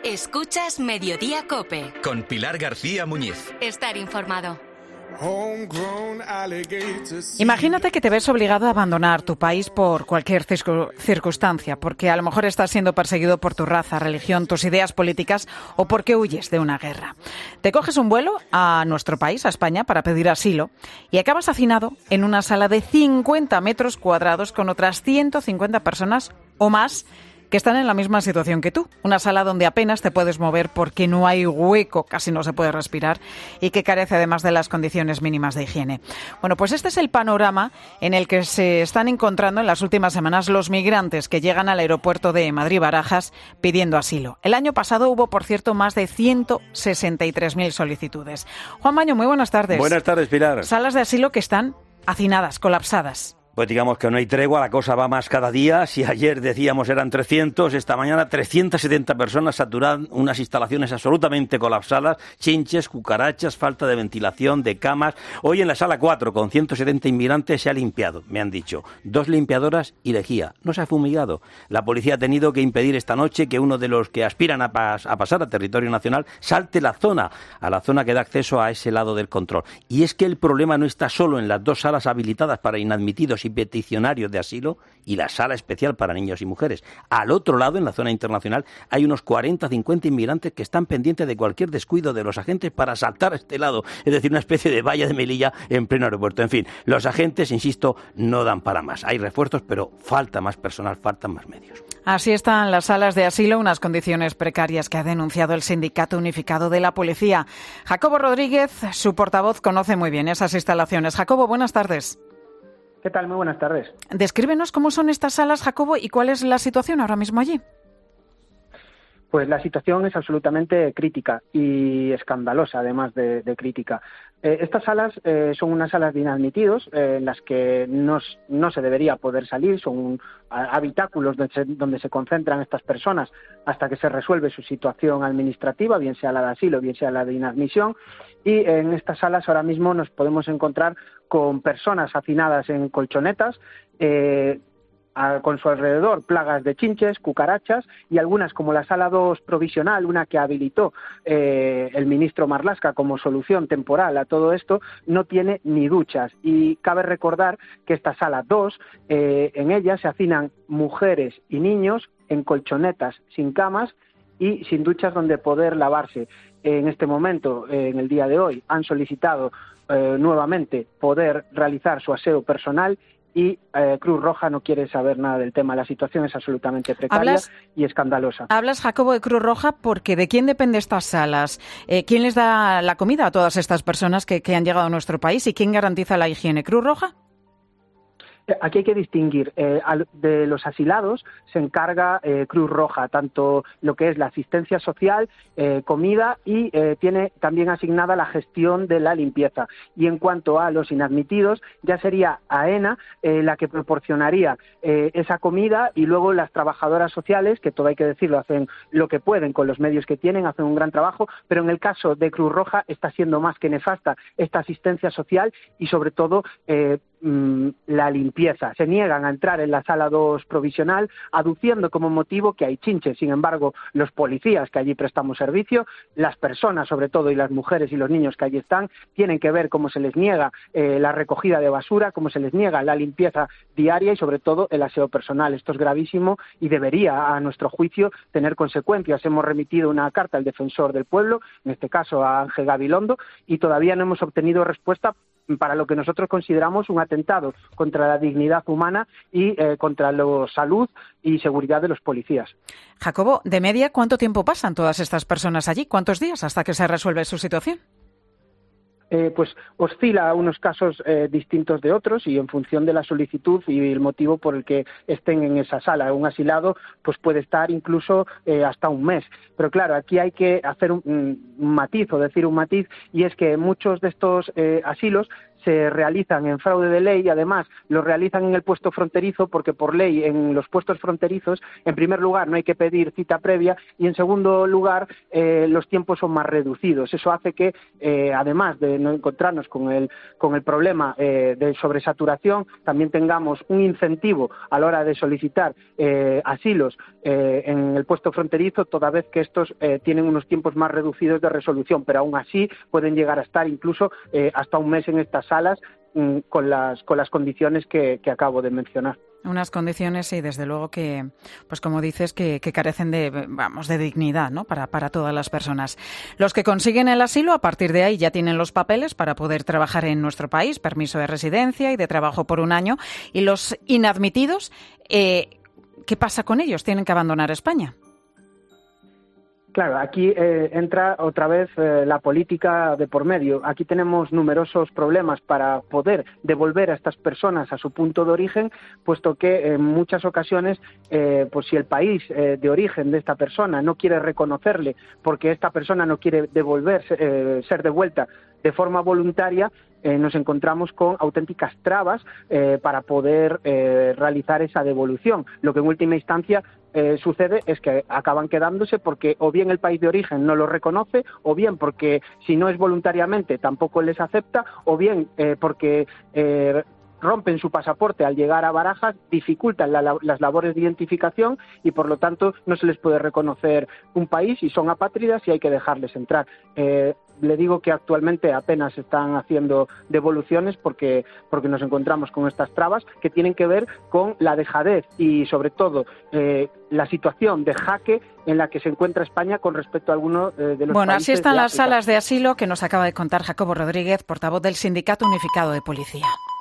Escuchas Mediodía COPE. Con Pilar García Muñiz. Estar informado. Imagínate que te ves obligado a abandonar tu país por cualquier circunstancia, porque a lo mejor estás siendo perseguido por tu raza, religión, tus ideas políticas o porque huyes de una guerra. Te coges un vuelo a nuestro país, a España, para pedir asilo y acabas hacinado en una sala de 50 metros cuadrados con otras 150 personas o más que están en la misma situación que tú. Una sala donde apenas te puedes mover porque no hay hueco, casi no se puede respirar y que carece además de las condiciones mínimas de higiene. Bueno, pues este es el panorama en el que se están encontrando en las últimas semanas los migrantes que llegan al aeropuerto de Madrid-Barajas pidiendo asilo. El año pasado hubo, por cierto, más de 163.000 solicitudes. Juan Maño, muy buenas tardes. Buenas tardes, Pilar. Salas de asilo que están hacinadas, colapsadas. Pues digamos que no hay tregua, la cosa va más cada día. Si ayer decíamos eran 300, esta mañana 370 personas saturan unas instalaciones absolutamente colapsadas, chinches, cucarachas, falta de ventilación, de camas. Hoy en la sala 4, con 170 inmigrantes, se ha limpiado, me han dicho. 2 limpiadoras y lejía. No se ha fumigado. La policía ha tenido que impedir esta noche que uno de los que aspiran a pasar a territorio nacional salte a la zona que da acceso a ese lado del control. Y es que el problema no está solo en las 2 salas habilitadas para inadmitidos y peticionarios de asilo y la sala especial para niños y mujeres. Al otro lado, en la zona internacional, hay unos 40-50 inmigrantes que están pendientes de cualquier descuido de los agentes para saltar a este lado, es decir, una especie de valla de Melilla en pleno aeropuerto. En fin, los agentes, insisto, no dan para más. Hay refuerzos, pero falta más personal, faltan más medios. Así están las salas de asilo, unas condiciones precarias que ha denunciado el Sindicato Unificado de la Policía. Jacobo Rodríguez, su portavoz, conoce muy bien esas instalaciones. Jacobo, buenas tardes. ¿Qué tal? Muy buenas tardes. Descríbenos cómo son estas salas, Jacobo, y cuál es la situación ahora mismo allí. Pues la situación es absolutamente crítica y escandalosa, además de crítica. Estas salas son unas salas de inadmitidos en las que no se debería poder salir, son habitáculos donde se concentran estas personas hasta que se resuelve su situación administrativa, bien sea la de asilo, bien sea la de inadmisión. Y en estas salas ahora mismo nos podemos encontrar con personas hacinadas en colchonetas, con su alrededor plagas de chinches, cucarachas y algunas, como la sala 2 provisional, una que habilitó el ministro Marlaska como solución temporal a todo esto, no tiene ni duchas. Y cabe recordar que esta sala 2, en ella se hacinan mujeres y niños en colchonetas sin camas y sin duchas donde poder lavarse. En este momento, en el día de hoy, han solicitado nuevamente poder realizar su aseo personal y Cruz Roja no quiere saber nada del tema. La situación es absolutamente precaria y escandalosa. Hablas, Jacobo, de Cruz Roja, porque ¿de quién dependen estas salas? ¿Quién les da la comida a todas estas personas que han llegado a nuestro país y quién garantiza la higiene? ¿Cruz Roja? Aquí hay que distinguir. De los asilados se encarga Cruz Roja, tanto lo que es la asistencia social, comida y tiene también asignada la gestión de la limpieza. Y en cuanto a los inadmitidos, ya sería AENA la que proporcionaría esa comida y luego las trabajadoras sociales, que todo hay que decirlo, hacen lo que pueden con los medios que tienen, hacen un gran trabajo, pero en el caso de Cruz Roja está siendo más que nefasta esta asistencia social y sobre todo la limpieza. Se niegan a entrar en la sala 2 provisional aduciendo como motivo que hay chinches. Sin embargo, los policías que allí prestamos servicio, las personas sobre todo y las mujeres y los niños que allí están, tienen que ver cómo se les niega la recogida de basura, cómo se les niega la limpieza diaria y sobre todo el aseo personal. Esto es gravísimo y debería, a nuestro juicio, tener consecuencias. Hemos remitido una carta al defensor del pueblo, en este caso a Ángel Gabilondo, y todavía no hemos obtenido respuesta para lo que nosotros consideramos un atentado contra la dignidad humana y contra la salud y seguridad de los policías. Jacobo, de media, ¿cuánto tiempo pasan todas estas personas allí? ¿Cuántos días hasta que se resuelve su situación? Pues oscila a unos casos distintos de otros y en función de la solicitud y el motivo por el que estén en esa sala. Un asilado pues puede estar incluso hasta un mes. Pero claro, aquí hay que hacer un matiz o decir un matiz, y es que muchos de estos asilos se realizan en fraude de ley y además lo realizan en el puesto fronterizo porque por ley en los puestos fronterizos, en primer lugar, no hay que pedir cita previa y en segundo lugar, los tiempos son más reducidos. Eso hace que, además de no encontrarnos con el problema de sobresaturación, también tengamos un incentivo a la hora de solicitar asilos en el puesto fronterizo, toda vez que estos tienen unos tiempos más reducidos de resolución, pero aún así pueden llegar a estar incluso hasta un mes en estas salas con las condiciones que acabo de mencionar. Unas condiciones, y desde luego que, pues como dices, que carecen de dignidad, ¿no? Para todas las personas. Los que consiguen el asilo, a partir de ahí ya tienen los papeles para poder trabajar en nuestro país, permiso de residencia y de trabajo por un año. Y los inadmitidos, ¿qué pasa con ellos? ¿Tienen que abandonar España? Claro, aquí entra otra vez la política de por medio. Aquí tenemos numerosos problemas para poder devolver a estas personas a su punto de origen, puesto que en muchas ocasiones, pues si el país de origen de esta persona no quiere reconocerle porque esta persona no quiere ser devuelta de forma voluntaria, nos encontramos con auténticas trabas para poder realizar esa devolución. Lo que en última instancia sucede es que acaban quedándose porque o bien el país de origen no lo reconoce, o bien porque si no es voluntariamente tampoco les acepta, o bien porque rompen su pasaporte al llegar a Barajas, dificultan las labores de identificación y por lo tanto no se les puede reconocer un país y son apátridas y hay que dejarles entrar. Le digo que actualmente apenas están haciendo devoluciones porque nos encontramos con estas trabas que tienen que ver con la dejadez y sobre todo la situación de jaque en la que se encuentra España con respecto a algunos de los países. Bueno, así están las África. salas de asilo que nos acaba de contar Jacobo Rodríguez, portavoz del Sindicato Unificado de Policía.